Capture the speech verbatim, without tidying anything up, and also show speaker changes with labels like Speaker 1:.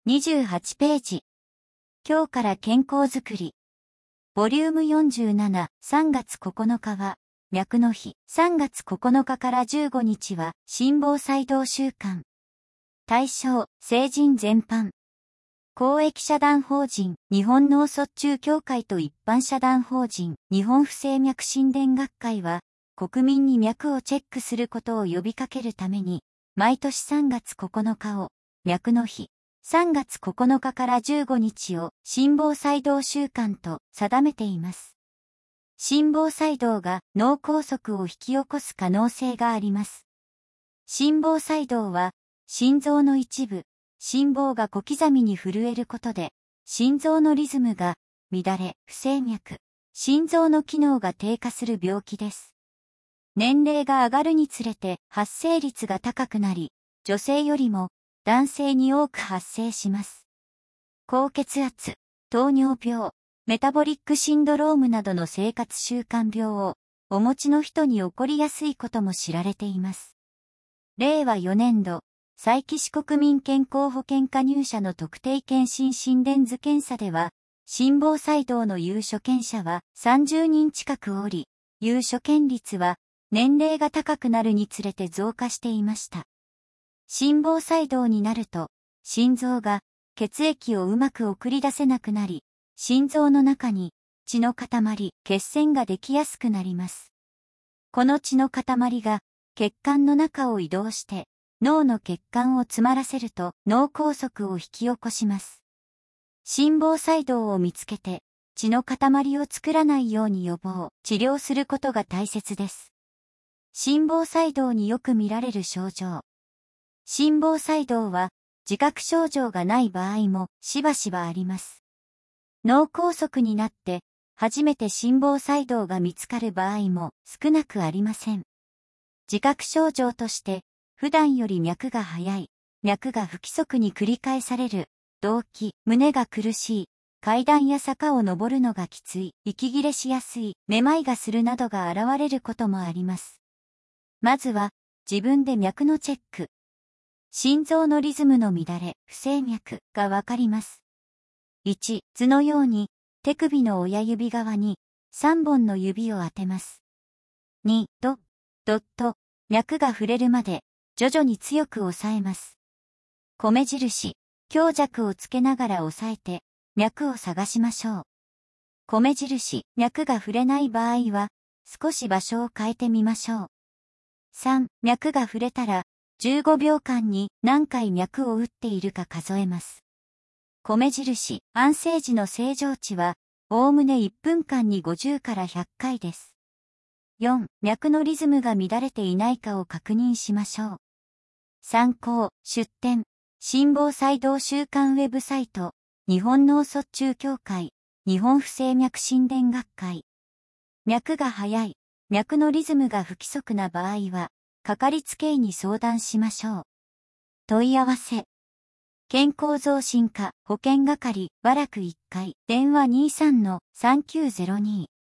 Speaker 1: にじゅうはちページ。今日から健康づくり。ボリュームよんじゅうなな、さんがつここのかは、脈の日。さんがつここのかからじゅうごにちは、心房細動週間。対象、成人全般。公益社団法人、日本脳卒中協会と一般社団法人、日本不整脈心電学会は、国民に脈をチェックすることを呼びかけるために、毎年さんがつここのかを、脈の日。さんがつここのかからじゅうごにちを心房細動週間と定めています。心房細動が脳梗塞を引き起こす可能性があります。心房細動は心臓の一部、心房が小刻みに震えることで心臓のリズムが乱れ、不整脈、心臓の機能が低下する病気です。年齢が上がるにつれて発生率が高くなり、女性よりも男性に多く発生します。高血圧、糖尿病、メタボリックシンドロームなどの生活習慣病をお持ちの人に起こりやすいことも知られています。れいわよねんど、佐伯市国民健康保険加入者の特定健診心電図検査では、心房細動の有所見者はさんじゅうにん近くおり、有所見率は年齢が高くなるにつれて増加していました。心房細動になると、心臓が血液をうまく送り出せなくなり、心臓の中に血の塊、血栓ができやすくなります。この血の塊が血管の中を移動して脳の血管を詰まらせると脳梗塞を引き起こします。心房細動を見つけて血の塊を作らないように予防、治療することが大切です。心房細動によく見られる症状。心房細動は自覚症状がない場合もしばしばあります。脳梗塞になって初めて心房細動が見つかる場合も少なくありません。自覚症状として普段より脈が速い、脈が不規則に繰り返される、動悸、胸が苦しい、階段や坂を登るのがきつい、息切れしやすい、めまいがするなどが現れることもあります。まずは自分で脈のチェック。心臓のリズムの乱れ、不整脈がわかります。いち、図のように手首の親指側にさんぼんの指を当てます。に、ド、ドット、脈が触れるまで徐々に強く押さえます。米印、強弱をつけながら押さえて脈を探しましょう。米印、脈が触れない場合は少し場所を変えてみましょう。さん、脈が触れたらじゅうごびょうかんに何回脈を打っているか数えます。米印、安静時の正常値は、おおむねいっぷんかんにごじゅうからひゃっかいです。よん、脈のリズムが乱れていないかを確認しましょう。参考、出典、心房細動週間ウェブサイト、日本脳卒中協会、日本不整脈心電学会。脈が速い、脈のリズムが不規則な場合は、かかりつけ医に相談しましょう。問い合わせ。健康増進課保健係、和楽いっかい、電話 にじゅうさんのさんきゅうゼロに。